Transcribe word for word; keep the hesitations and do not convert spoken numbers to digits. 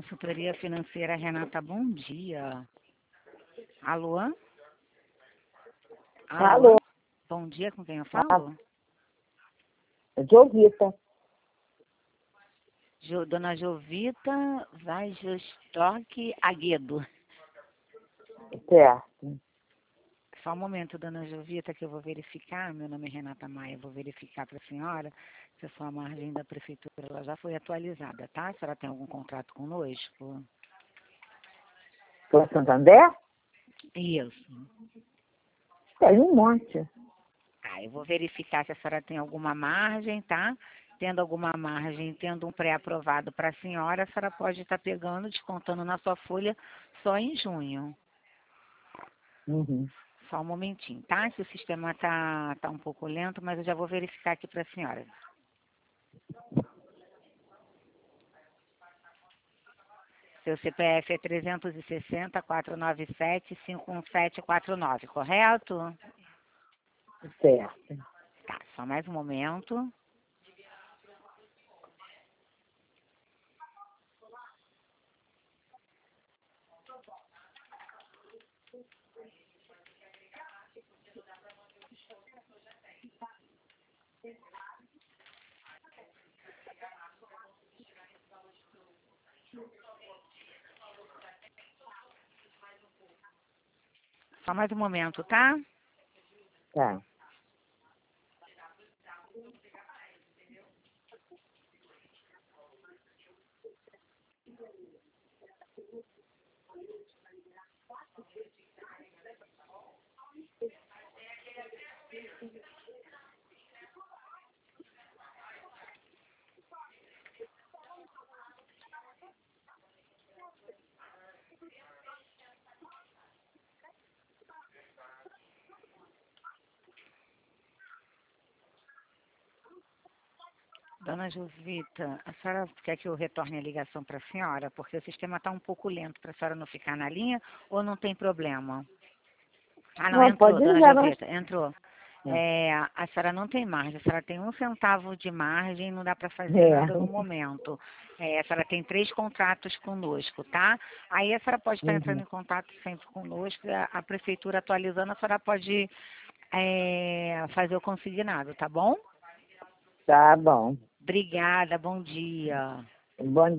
Consultoria Financeira Renata, bom dia. Alô? Alô? Alô? Bom dia, com quem eu falo? Jovita. Jo, Dona Jovita Vajostock Aguedo. Certo. Só um momento, Dona Jovita, que eu vou verificar. Meu nome é Renata Maia, vou verificar para a senhora se a sua margem da prefeitura ela já foi atualizada, tá? A senhora tem algum contrato conosco? Foi Santander? Isso. Tem um monte. Ah, eu vou verificar se a senhora tem alguma margem, tá? Tendo alguma margem, tendo um pré-aprovado para a senhora, a senhora pode estar pegando, descontando na sua folha só em junho. Uhum. Só um momentinho, tá? Que o sistema tá, tá um pouco lento, mas eu já vou verificar aqui para a senhora. Seu C P F é trezentos e sessenta, quatrocentos e noventa e sete, cinquenta e sete quarenta e nove, correto? Certo. Tá, só mais um momento. Só mais um momento, tá? Tá. Dona Jovita, a senhora quer que eu retorne a ligação para a senhora? Porque o sistema está um pouco lento para a senhora não ficar na linha ou não tem problema? Ah, não, Não, entrou, pode Dona ligar, mas... Jovita, entrou. É, a senhora não tem margem, a senhora tem um centavo de margem, não dá para fazer É. nada no momento. É, a senhora tem três contratos conosco, tá? Aí a senhora pode estar entrando Uhum. em contato sempre conosco, a, a prefeitura atualizando, a senhora pode é, fazer o consignado, tá bom? Tá bom. Obrigada, bom dia. Bom